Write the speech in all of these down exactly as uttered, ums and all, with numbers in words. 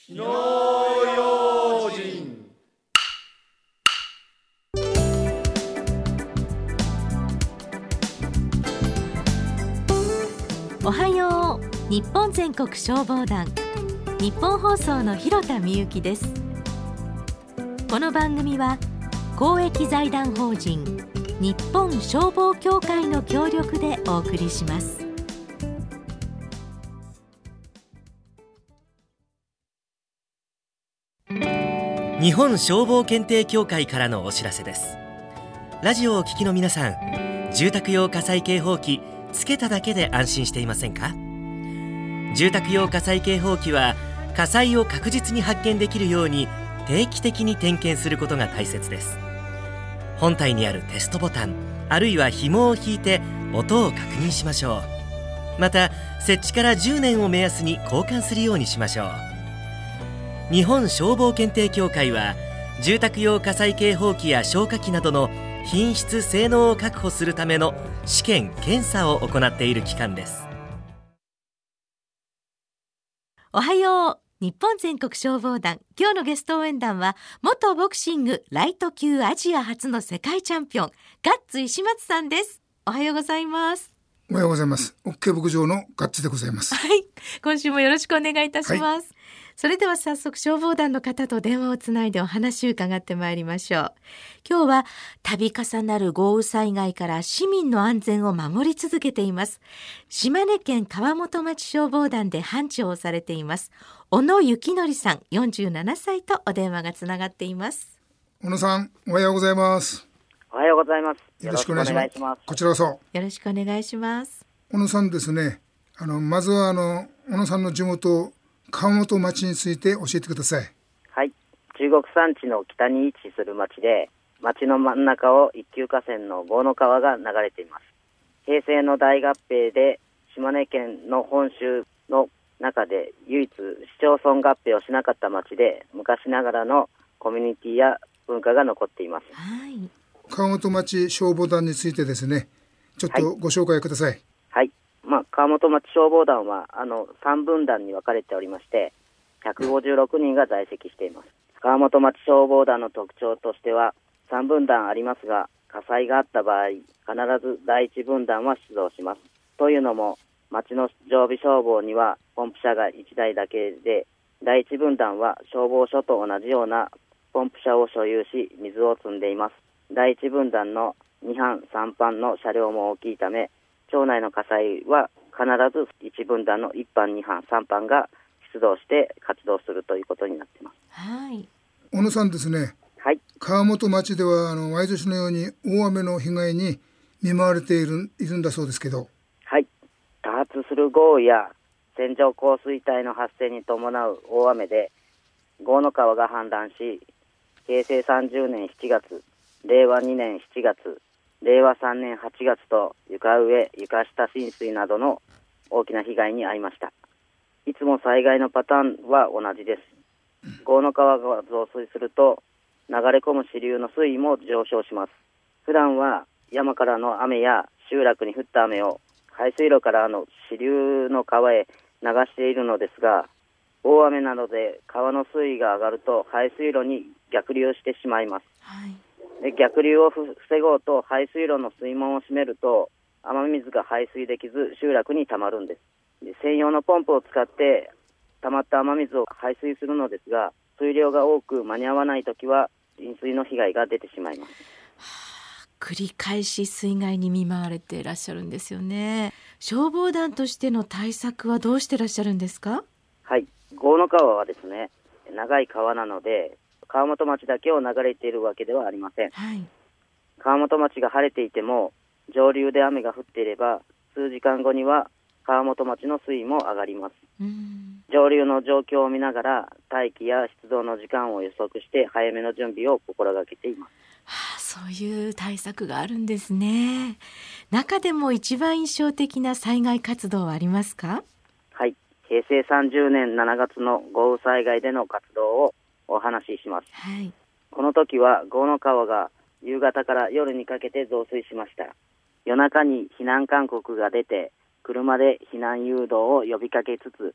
火の用心。 おはよう。日本全国消防団、日本放送の広田美由です。この番組は公益財団法人日本消防協会の協力でお送りします。 日本消防検定協会からのお知らせです。ラジオをお聞きの皆さん、住宅用火災警報器つけただけで安心していませんか？住宅用火災警報器は火災を確実に発見できるように定期的に点検することが大切です。本体にあるテストボタン、あるいは紐を引いて音を確認しましょう。また設置からじゅうねんを目安に交換するようにしましょう。日本消防検定協会は住宅用火災警報器や消火器などの品質・性能を確保するための試験・検査を行っている機関です。 おはよう。日本全国消防団、今日のゲスト応援団は元ボクシングライト級アジア初の世界チャンピオン、ガッツ石松さんです。おはようございます。 おはようございます。OK牧場のガッツでございます。 はい、今週もよろしくお願いいたします、はい。それでは早速消防団の方と電話をつないでお話を伺ってまいりましょう。今日は度重なる豪雨災害から市民の安全を守り続けています島根県川本町消防団で班長をされています小野幸則さんよんじゅうななさいとお電話がつながっています。 小野さん、おはようございます。 おはようございます。 よろしくお願いします。こちらこそよろしくお願いします。 小野さんですね、あのまずはあの小野さんの地元川本町について教えてください。 はい、中国山地の北に位置する町で、町の真ん中を一級河川の郷野川が流れています。平成の大合併で島根県の本州の中で唯一市町村合併をしなかった町で、昔ながらのコミュニティや文化が残っています。 はい、 川本町消防団についてですね、ちょっとご紹介ください。 はい、まあ、川本町消防団はあのさん分団に分かれておりまして、ひゃくごじゅうろくにんが在籍しています。川本町消防団の特徴としてはさん分団ありますが、火災があった場合必ずだいいち分団は出動します。というのも、町の常備消防にはポンプ車がいちだいだけで、だいいち分団は消防署と同じようなポンプ車を所有し水を積んでいます。だいいち分団のに班さん班の車両も大きいため、町内の火災は必ずいち分団のいち班に班さん班が出動して活動するということになっています。 はい、 小野さんですね、 はい、 川本町ではあの毎年のように大雨の被害に見舞われている、いるんだそうですけど。 はい、多発する豪雨や線状降水帯の発生に伴う大雨で郷野川が氾濫し、平成さんじゅうねんしちがつ、れいわにねんしちがつ、れいわさんねんはちがつと床上・床下浸水などの大きな被害に遭いました。いつも災害のパターンは同じです。郷野川が増水すると流れ込む支流の水位も上昇します。普段は山からの雨や集落に降った雨を排水路からの支流の川へ流しているのですが、大雨などで川の水位が上がると排水路に逆流してしまいます。 はい、 で逆流を防ごうと排水路の水門を閉めると雨水が排水できず集落にたまるんです。で専用のポンプを使ってたまった雨水を排水するのですが、水量が多く間に合わないときは浸水の被害が出てしまいます。 はあ、繰り返し水害に見舞われていらっしゃるんですよね。消防団としての対策はどうしてらっしゃるんですか？ はい、郷野川はですね、長い川なので川本町だけを流れているわけではありません。 はい、 川本町が晴れていても上流で雨が降っていれば数時間後には川本町の水位も上がります。 うん、 上流の状況を見ながら待機や出動の時間を予測して早めの準備を心がけています。 はあ、そういう対策があるんですね。中でも一番印象的な災害活動はありますか？ はい、平成さんじゅうねんしちがつの豪雨災害での活動をお話しします。 はい、 この時は郷野川が夕方から夜にかけて増水しました。夜中に避難勧告が出て車で避難誘導を呼びかけつつ、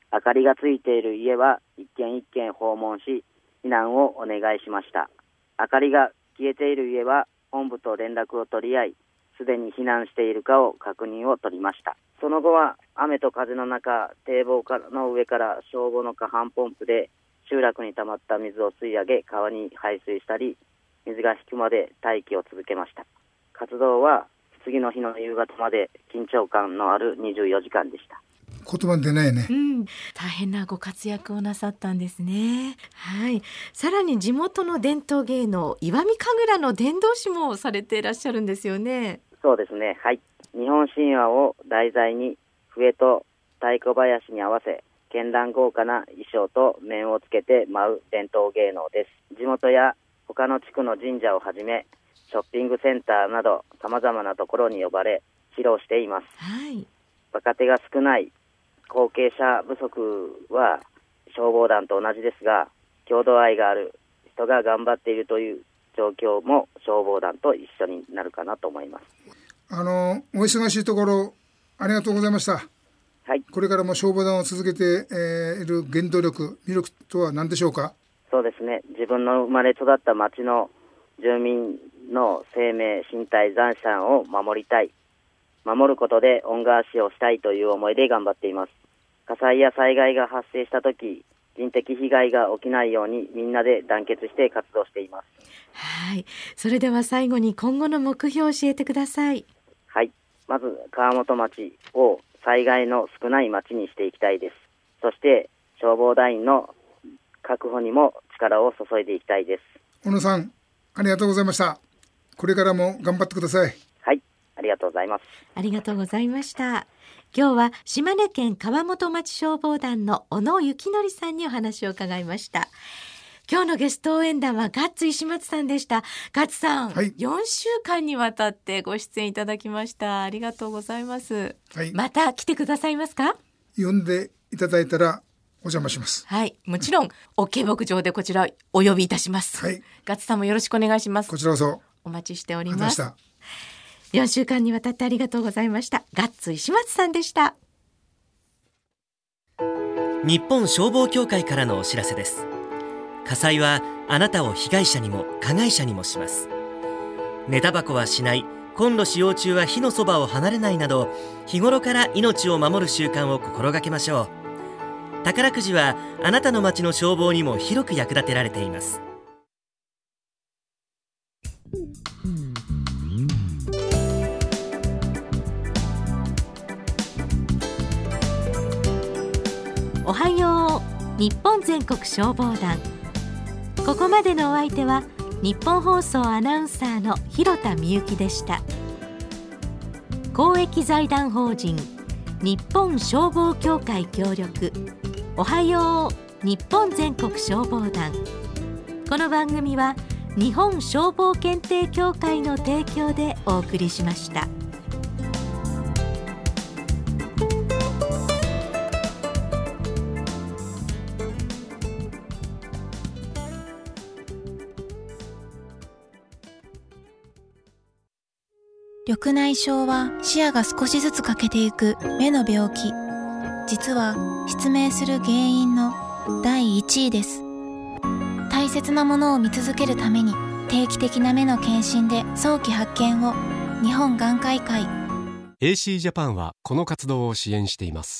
明かりがついている家は一軒一軒訪問し、避難をお願いしました。明かりが消えている家は本部と連絡を取り合い、すでに避難しているかを確認を取りました。その後は雨と風の中、堤防の上から消防の下半ポンプで集落に溜まった水を吸い上げ、川に排水したり、水が引くまで待機を続けました。活動は次の日の夕方まで緊張感のあるにじゅうよじかんでした。 言葉に出ないね、 うん、大変なご活躍をなさったんですね。はい。さらに地元の伝統芸能、石見神楽の伝道師もされていらっしゃるんですよね。 そうですね、はい。日本神話を題材に笛と太鼓林に合わせ、絢爛豪華な衣装と面をつけて舞う伝統芸能です。地元や他の地区の神社をはじめ、ショッピングセンターなど様々なところに呼ばれ披露しています。 はい。 若手が少ない後継者不足は消防団と同じですが、郷土愛がある人が頑張っているという状況も消防団と一緒になるかなと思います。 あのお忙しいところありがとうございました。 はい。 これからも消防団を続けて、えー、いる原動力、魅力とは何でしょうか。 そうですね、自分の生まれ育った町の住民の生命、身体、財産を守りたい、守ることで恩返しをしたいという思いで頑張っています。火災や災害が発生したとき、人的被害が起きないようにみんなで団結して活動しています。 はい。それでは最後に今後の目標を教えてください。 はい。まず川本町を災害の少ない町にしていきたいです。そして消防団員の確保にも力を注いでいきたいです。 小野さん、ありがとうございました。これからも頑張ってください。 はい、ありがとうございます。 ありがとうございました。今日は島根県川本町消防団の小野幸則さんにお話を伺いました。今日のゲスト応援団はガッツ石松さんでした。ガッツさん、はい、よんしゅうかんにわたってご出演いただきました。ありがとうございます、はい、また来てくださいますか。 呼んでいただいたらお邪魔します。 はい、もちろん OK 牧場でこちらお呼びいたします、はい、ガッツさんもよろしくお願いします。 こちらこそお待ちしております。よんしゅうかんにわたってありがとうございました。ガッツ石松さんでした。 日本消防協会からのお知らせです。火災はあなたを被害者にも加害者にもします。寝タバコはしない、コンロ使用中は火のそばを離れないなど、日頃から命を守る習慣を心がけましょう。宝くじはあなたの町の消防にも広く役立てられています。 おはよう日本全国消防団。ここまでのお相手は日本放送アナウンサーの広田みゆきでした。公益財団法人日本消防協会協力、おはよう日本全国消防団。この番組は日本消防検定協会の提供でお送りしました。 緑内障は視野が少しずつ欠けていく目の病気。実は失明する原因のだいいちいです。大切なものを見続けるために定期的な目の検診で早期発見を。日本眼科医会エーシー ジャパンはこの活動を支援しています。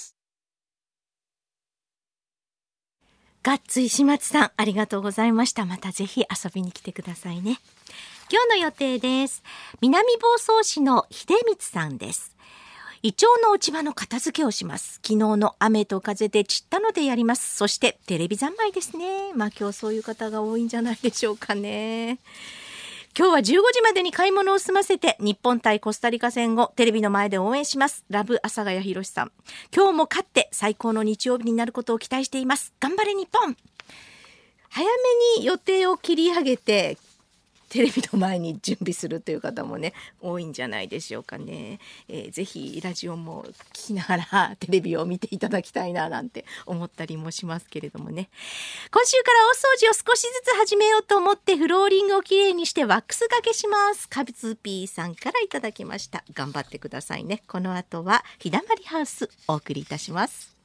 ガッツ石松さん、ありがとうございました。またぜひ遊びに来てくださいね。今日の予定です。南房総市の秀光さんです。イチョウの落ち葉の片付けをします。昨日の雨と風で散ったのでやります。そしてテレビ三昧ですね。まあ今日そういう方が多いんじゃないでしょうかね。今日はじゅうごじまでに買い物を済ませて日本対コスタリカ戦をテレビの前で応援します。ラブ阿佐ヶ谷博さん。今日も勝って最高の日曜日になることを期待しています。頑張れ日本。早めに予定を切り上げてテレビの前に準備するという方もね、多いんじゃないでしょうかね。えー、ぜひラジオも聞きながらテレビを見ていただきたいななんて思ったりもしますけれどもね。今週から大掃除を少しずつ始めようと思ってフローリングをきれいにしてワックス掛けします。カビツピーさんからいただきました。頑張ってくださいね。この後はひだまりハウスお送りいたします。